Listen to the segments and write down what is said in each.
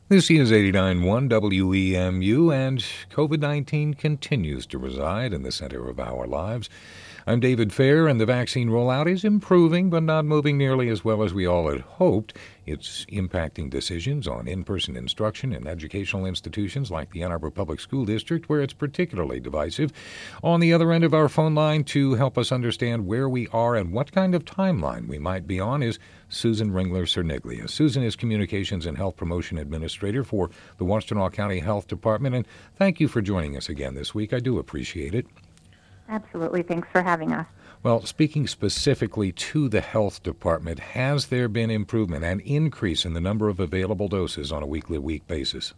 This is 89.1 WEMU, and COVID-19 continues to reside in the center of our lives. I'm David Fair, and the vaccine rollout is improving, but not moving nearly as well as we all had hoped. It's impacting decisions on in-person instruction in educational institutions like the Ann Arbor Public School District, where it's particularly divisive. On the other end of our phone line to help us understand where we are and what kind of timeline we might be on is Susan Ringler-Cerniglia. Susan is Communications and Health Promotion Administrator for the Washtenaw County Health Department, and thank you for joining us again this week. I do appreciate it. Absolutely. Thanks for having us. Well, speaking specifically to the health department, has there been improvement and increase in the number of available doses on a week basis?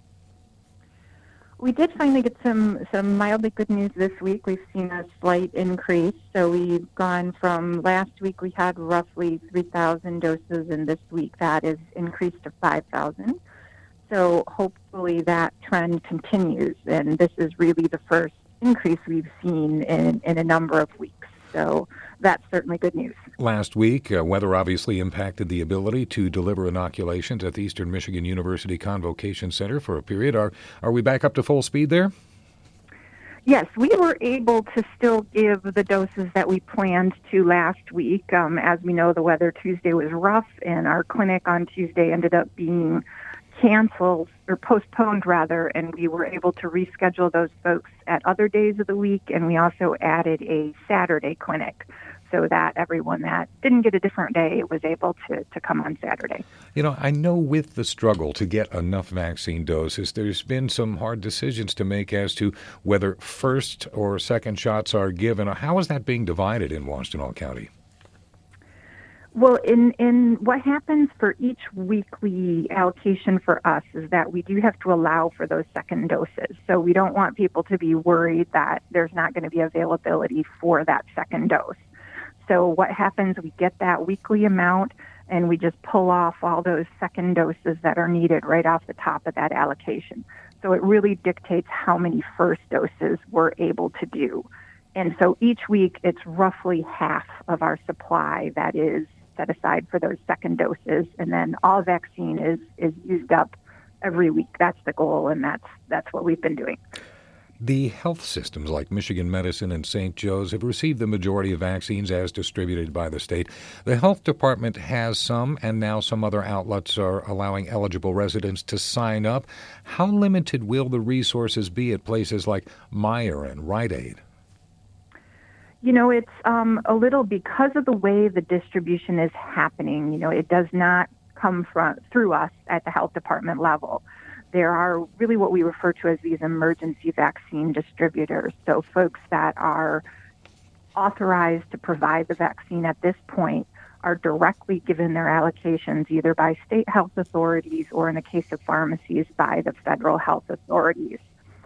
We did finally get some mildly good news this week. We've seen a slight increase. So we've gone from last week we had roughly 3,000 doses, and this week that is increased to 5,000. So hopefully that trend continues, and this is really the first increase we've seen in a number of weeks. So that's certainly good news. Last week, weather obviously impacted the ability to deliver inoculations at the Eastern Michigan University Convocation Center for a period. Are we back up to full speed there? Yes, we were able to still give the doses that we planned to last week. As we know, the weather Tuesday was rough, and our clinic on Tuesday ended up being canceled or postponed rather, and we were able to reschedule those folks at other days of the week, and we also added a Saturday clinic so that everyone that didn't get a different day was able to come on Saturday. You know, I know with the struggle to get enough vaccine doses, there's been some hard decisions to make as to whether first or second shots are given. How is that being divided in Washtenaw County? Well, in what happens for each weekly allocation for us is that we do have to allow for those second doses. So we don't want people to be worried that there's not going to be availability for that second dose. So what happens, we get that weekly amount, and we just pull off all those second doses that are needed right off the top of that allocation. So it really dictates how many first doses we're able to do. And so each week, it's roughly half of our supply that is set aside for those second doses, and then all vaccine is used up every week. That's the goal, and that's what we've been doing. The health systems like Michigan Medicine and St. Joe's have received the majority of vaccines as distributed by the state. The health department has some, and now some other outlets are allowing eligible residents to sign up. How limited will the resources be at places like Meijer and Rite Aid? You know, it's a little because of the way the distribution is happening. You know, it does not come through us at the health department level. There are really what we refer to as these emergency vaccine distributors. So folks that are authorized to provide the vaccine at this point are directly given their allocations either by state health authorities or in the case of pharmacies by the federal health authorities.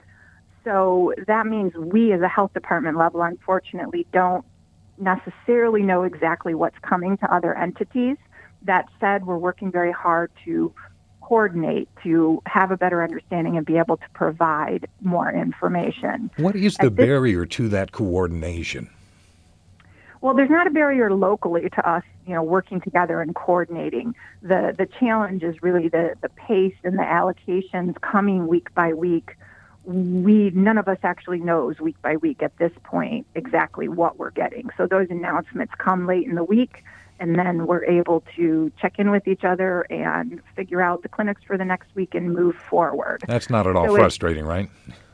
So that means we as a health department level, unfortunately, don't necessarily know exactly what's coming to other entities. That said, we're working very hard to coordinate, to have a better understanding and be able to provide more information. What is the barrier to that coordination? Well, there's not a barrier locally to us, working together and coordinating. The challenge is really the pace and the allocations coming week by week. None of us actually knows week by week at this point exactly what we're getting. So those announcements come late in the week, and then we're able to check in with each other and figure out the clinics for the next week and move forward. That's not at all frustrating, right?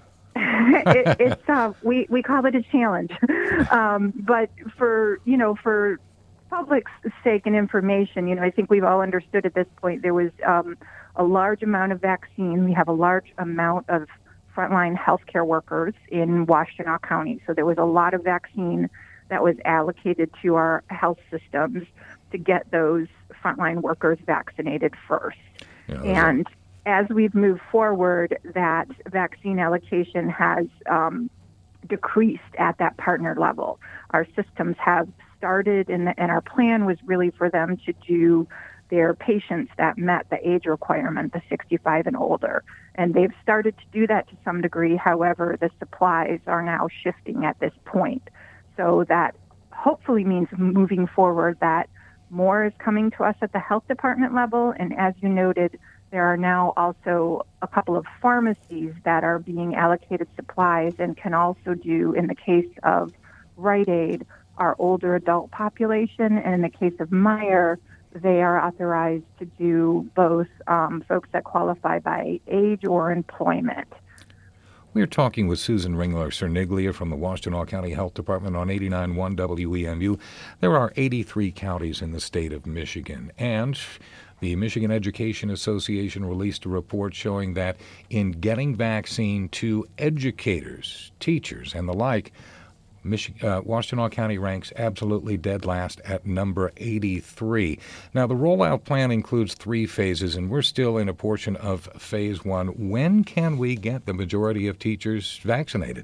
We call it a challenge. But for public's sake and information, I think we've all understood at this point there was a large amount of vaccine. We have a large amount of frontline healthcare workers in Washtenaw County. So there was a lot of vaccine that was allocated to our health systems to get those frontline workers vaccinated first. Yeah, and as we've moved forward, that vaccine allocation has decreased at that partner level. Our systems have started, and our plan was really for them to do their patients that met the age requirement, the 65 and older. And they've started to do that to some degree. However, the supplies are now shifting at this point. So that hopefully means moving forward that more is coming to us at the health department level. And as you noted, There are now also a couple of pharmacies that are being allocated supplies and can also do, in the case of Rite Aid, our older adult population, and in the case of Meijer, they are authorized to do both folks that qualify by age or employment. We're talking with Susan Ringler-Cerniglia from the Washtenaw County Health Department on 89.1 WEMU. There are 83 counties in the state of Michigan, and the Michigan Education Association released a report showing that in getting vaccine to educators, teachers, and the like, Washtenaw County ranks absolutely dead last at number 83. Now, the rollout plan includes 3 phases, and we're still in a portion of phase 1. When can we get the majority of teachers vaccinated?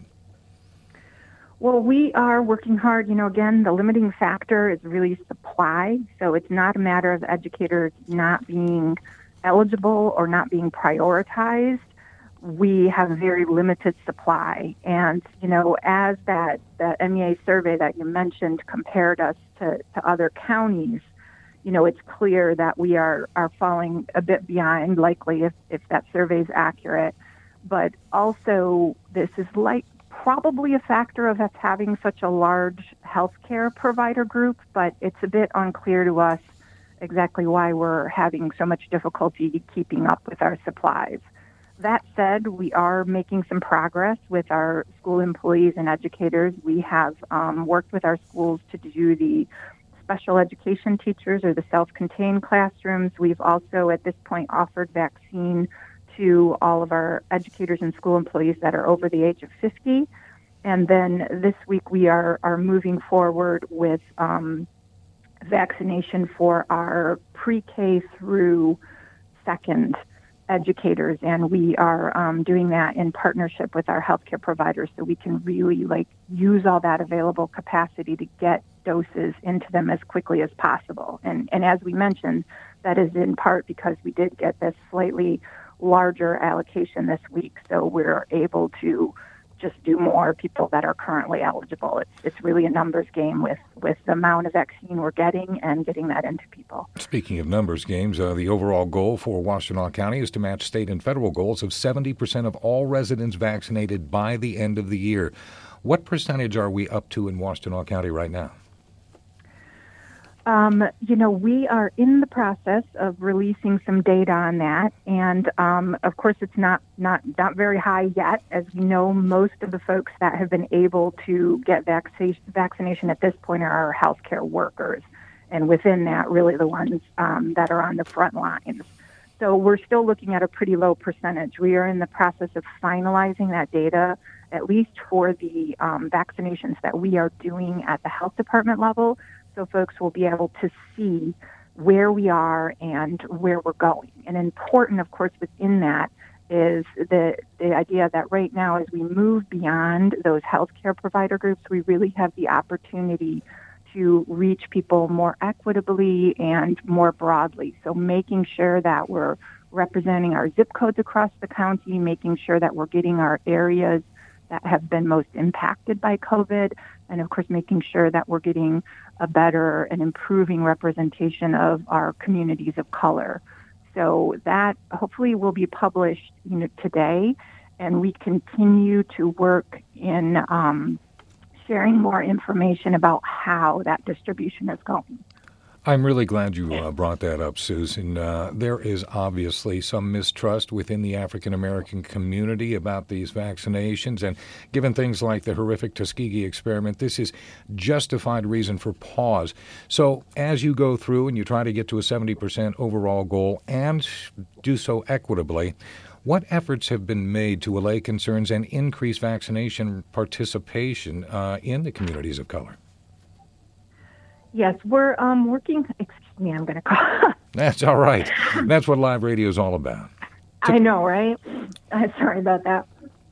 Well, we are working hard. Again, the limiting factor is really supply. So it's not a matter of educators not being eligible or not being prioritized. We have very limited supply. And, as that MEA survey that you mentioned compared us to other counties, it's clear that we are falling a bit behind, likely, if that survey is accurate. But also, this is probably a factor of us having such a large healthcare provider group, but it's a bit unclear to us exactly why we're having so much difficulty keeping up with our supplies. That said, we are making some progress with our school employees and educators. We have worked with our schools to do the special education teachers or the self-contained classrooms. We've also, at this point, offered vaccine to all of our educators and school employees that are over the age of 50. And then this week we are moving forward with vaccination for our pre-K through second educators, and we are doing that in partnership with our healthcare providers so we can really use all that available capacity to get doses into them as quickly as possible. And as we mentioned, that is in part because we did get this slightly larger allocation this week, so we're able to just do more people that are currently eligible. It's really a numbers game with the amount of vaccine we're getting and getting that into people. Speaking of numbers games, the overall goal for Washtenaw County is to match state and federal goals of 70% of all residents vaccinated by the end of the year. What percentage are we up to in Washtenaw County right now? We are in the process of releasing some data on that, and of course it's not very high yet. As we know, most of the folks that have been able to get vaccination at this point are our healthcare workers, and within that, really the ones that are on the front lines. So we're still looking at a pretty low percentage. We are in the process of finalizing that data, at least for the vaccinations that we are doing at the health department level, so folks will be able to see where we are and where we're going. And important, of course, within that is the idea that right now, as we move beyond those healthcare provider groups, we really have the opportunity to reach people more equitably and more broadly. So making sure that we're representing our zip codes across the county, making sure that we're getting our areas that have been most impacted by COVID, and of course making sure that we're getting a better and improving representation of our communities of color. So that hopefully will be published today, and we continue to work in sharing more information about how that distribution is going. I'm really glad you brought that up, Susan. There is obviously some mistrust within the African-American community about these vaccinations, and given things like the horrific Tuskegee experiment, this is justified reason for pause. So as you go through and you try to get to a 70% overall goal and do so equitably, what efforts have been made to allay concerns and increase vaccination participation in the communities of color? Yes, we're working. Excuse me, I'm going to call. That's all right. That's what live radio is all about. I know, right? Sorry about that.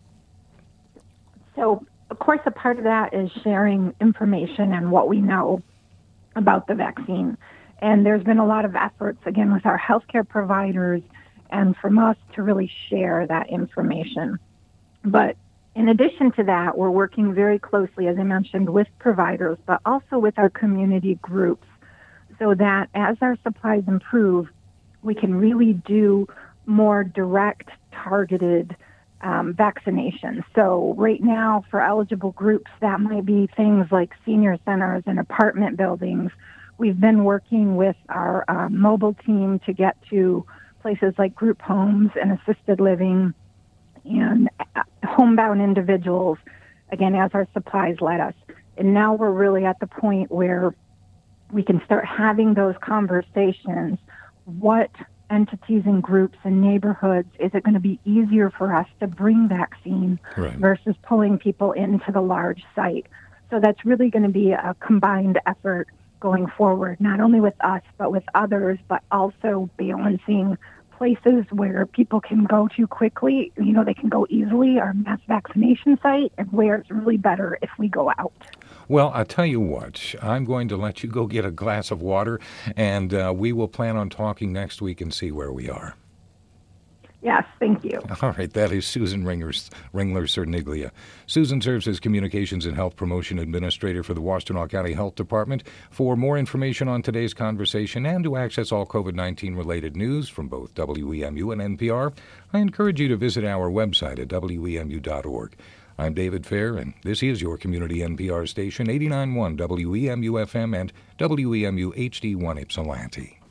So, of course, a part of that is sharing information and what we know about the vaccine. And there's been a lot of efforts, again, with our healthcare providers and from us to really share that information. But in addition to that, we're working very closely, as I mentioned, with providers, but also with our community groups, so that as our supplies improve, we can really do more direct, targeted vaccinations. So right now, for eligible groups, that might be things like senior centers and apartment buildings. We've been working with our mobile team to get to places like group homes and assisted living and homebound individuals, again, as our supplies let us. And now we're really at the point where we can start having those conversations. What entities and groups and neighborhoods is it going to be easier for us to bring vaccine versus pulling people into the large site? So that's really going to be a combined effort going forward, not only with us, but with others, but also balancing places where people can go to quickly, they can go easily, our mass vaccination site, and where it's really better if we go out. Well, I'll tell you what, I'm going to let you go get a glass of water, and we will plan on talking next week and see where we are. Yes, thank you. All right, that is Susan Ringler-Cerniglia. Susan serves as Communications and Health Promotion Administrator for the Washtenaw County Health Department. For more information on today's conversation and to access all COVID-19 related news from both WEMU and NPR, I encourage you to visit our website at WEMU.org. I'm David Fair, and this is your community NPR station, 89.1 WEMU FM and WEMU HD1 Ypsilanti.